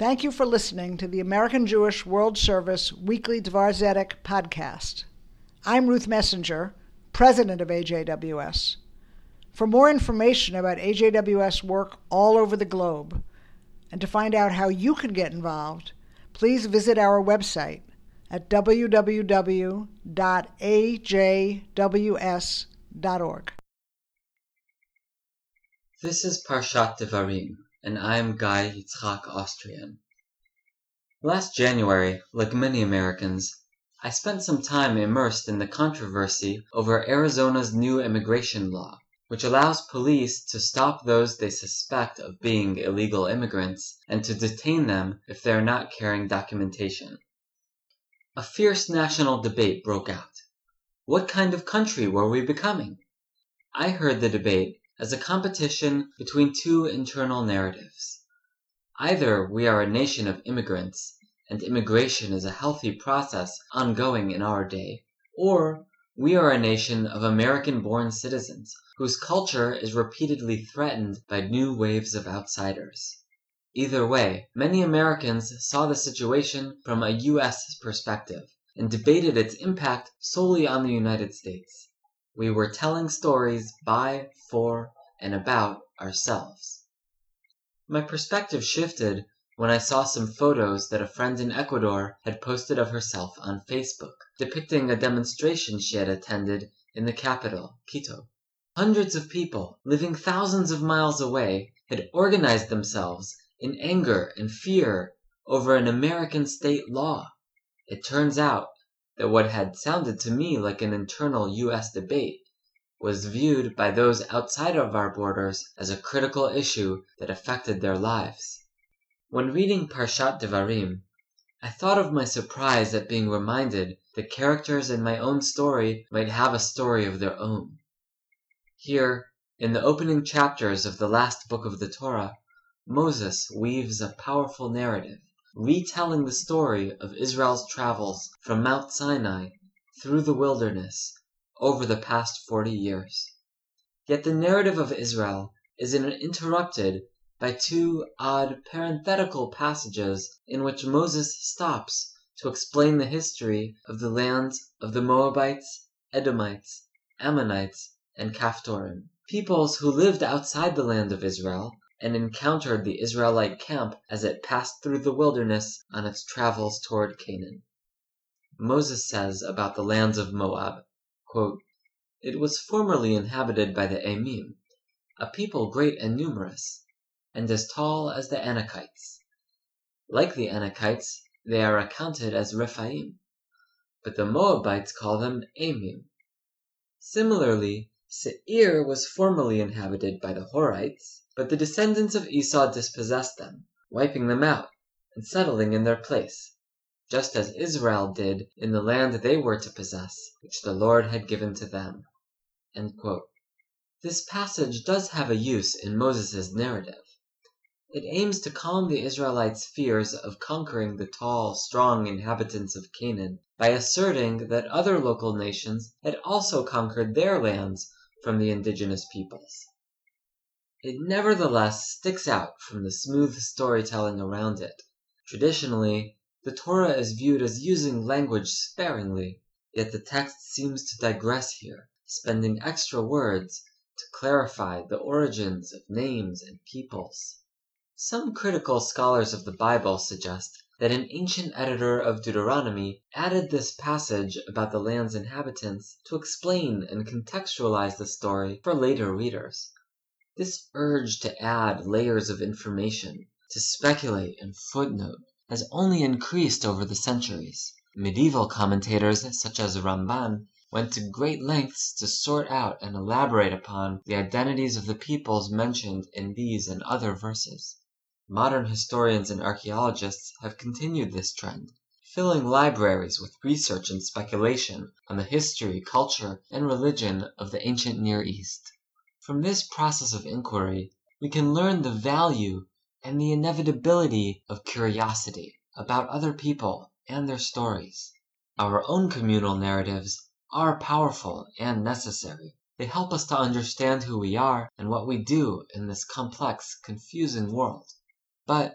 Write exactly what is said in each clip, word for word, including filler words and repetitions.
Thank you for listening to the American Jewish World Service Weekly Dvar Zedek podcast. I'm Ruth Messenger, president of A J W S. For more information about A J W S work all over the globe, and to find out how you can get involved, please visit our website at w w w dot a j w s dot org. This is Parshat Devarim, and I'm Guy Yitzchak Austrian. Last January, like many Americans, I spent some time immersed in the controversy over Arizona's new immigration law, which allows police to stop those they suspect of being illegal immigrants and to detain them if they are not carrying documentation. A fierce national debate broke out. What kind of country were we becoming? I heard the debate as a competition between two internal narratives. Either we are a nation of immigrants, and immigration is a healthy process ongoing in our day, or we are a nation of American-born citizens whose culture is repeatedly threatened by new waves of outsiders. Either way, many Americans saw the situation from a U S perspective and debated its impact solely on the United States. We were telling stories by, for, and about ourselves. My perspective shifted when I saw some photos that a friend in Ecuador had posted of herself on Facebook, depicting a demonstration she had attended in the capital, Quito. Hundreds of people, living thousands of miles away, had organized themselves in anger and fear over an American state law. It turns out that what had sounded to me like an internal U S debate was viewed by those outside of our borders as a critical issue that affected their lives. When reading Parshat Devarim, I thought of my surprise at being reminded that characters in my own story might have a story of their own. Here, in the opening chapters of the last book of the Torah, Moses weaves a powerful narrative, retelling the story of Israel's travels from Mount Sinai through the wilderness over the past forty years. Yet the narrative of Israel is interrupted by two odd parenthetical passages in which Moses stops to explain the history of the lands of the Moabites, Edomites, Ammonites, and Caphtorim, peoples who lived outside the land of Israel and encountered the Israelite camp as it passed through the wilderness on its travels toward Canaan. Moses says about the lands of Moab, quote, "It was formerly inhabited by the Emim, a people great and numerous, and as tall as the Anakites. Like the Anakites, they are accounted as Rephaim, but the Moabites call them Emim. Similarly, Seir was formerly inhabited by the Horites, but the descendants of Esau dispossessed them, wiping them out and settling in their place, just as Israel did in the land they were to possess, which the Lord had given to them." End quote. This passage does have a use in Moses' narrative. It aims to calm the Israelites' fears of conquering the tall, strong inhabitants of Canaan by asserting that other local nations had also conquered their lands from the indigenous peoples. It nevertheless sticks out from the smooth storytelling around it. Traditionally, the Torah is viewed as using language sparingly, yet the text seems to digress here, spending extra words to clarify the origins of names and peoples. Some critical scholars of the Bible suggest that an ancient editor of Deuteronomy added this passage about the land's inhabitants to explain and contextualize the story for later readers. This urge to add layers of information, to speculate and footnote, has only increased over the centuries. Medieval commentators such as Ramban went to great lengths to sort out and elaborate upon the identities of the peoples mentioned in these and other verses. Modern historians and archaeologists have continued this trend, filling libraries with research and speculation on the history, culture, and religion of the ancient Near East. From this process of inquiry, we can learn the value and the inevitability of curiosity about other people and their stories. Our own communal narratives are powerful and necessary. They help us to understand who we are and what we do in this complex, confusing world. But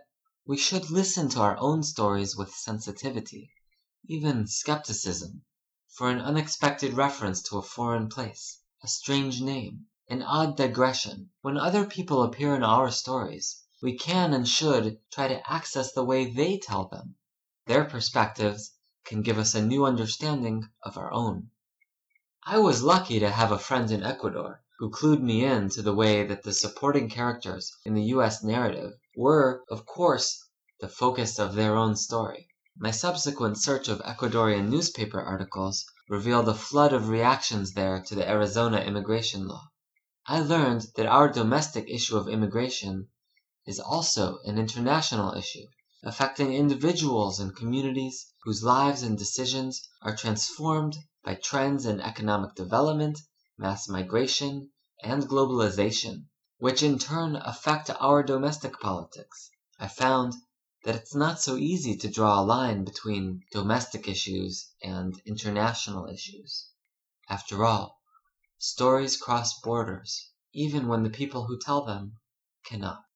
We should listen to our own stories with sensitivity, even skepticism, for an unexpected reference to a foreign place, a strange name, an odd digression. When other people appear in our stories, we can and should try to access the way they tell them. Their perspectives can give us a new understanding of our own. I was lucky to have a friend in Ecuador who clued me in to the way that the supporting characters in the U S narrative were, of course, the focus of their own story. My subsequent search of Ecuadorian newspaper articles revealed a flood of reactions there to the Arizona immigration law. I learned that our domestic issue of immigration is also an international issue, affecting individuals and communities whose lives and decisions are transformed by trends in economic development, mass migration, and globalization, which in turn affect our domestic politics. I found that it's not so easy to draw a line between domestic issues and international issues. After all, stories cross borders, even when the people who tell them cannot.